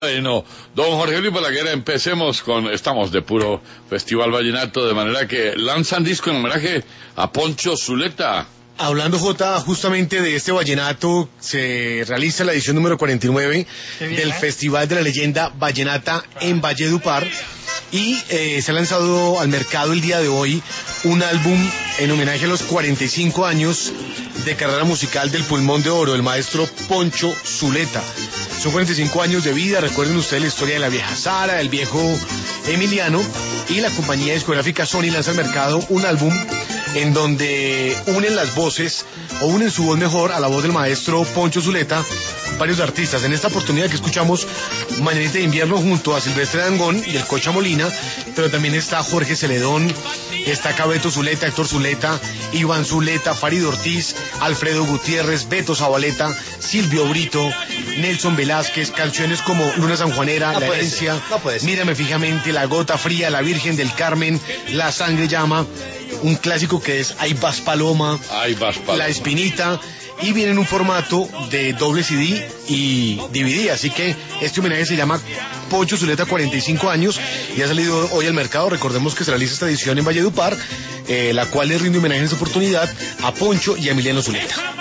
Bueno, don Jorge Luis Balaguer, empecemos con, estamos de puro Festival Vallenato, de manera que lanzan disco en homenaje a Poncho Zuleta. Hablando, Jota, justamente de este vallenato, se realiza la edición número 49 del Festival de la Leyenda Vallenata en Valledupar y se ha lanzado al mercado el día de hoy un álbum en homenaje a los 45 años de carrera musical del Pulmón de Oro, el maestro Poncho Zuleta. Son 45 años de vida, recuerden ustedes la historia de la vieja Sara, el viejo Emiliano, y la compañía discográfica Sony lanza al mercado un álbum en donde unen las voces, o unen su voz mejor a la voz del maestro Poncho Zuleta, varios artistas. En esta oportunidad que escuchamos Mañanita de Invierno junto a Silvestre Dangond y el Cocha Molina, pero también está Jorge Celedón, está Cabeto Zuleta, Héctor Zuleta, Iván Zuleta, Farid Ortiz, Alfredo Gutiérrez, Beto Zabaleta, Silvio Brito, Nelson Velázquez, canciones como Luna Sanjuanera, La Herencia, Mírame Fijamente, La Gota Fría, La Virgen del Carmen, La Sangre Llama, un clásico que es Ahí vas Paloma, La Espinita, y viene en un formato de doble CD y DVD, así que este homenaje se llama Poncho Zuleta 45 años y ha salido hoy al mercado. Recordemos que se realiza esta edición en Valledupar, la cual le rinde homenaje en esta oportunidad a Poncho y a Emiliano Zuleta.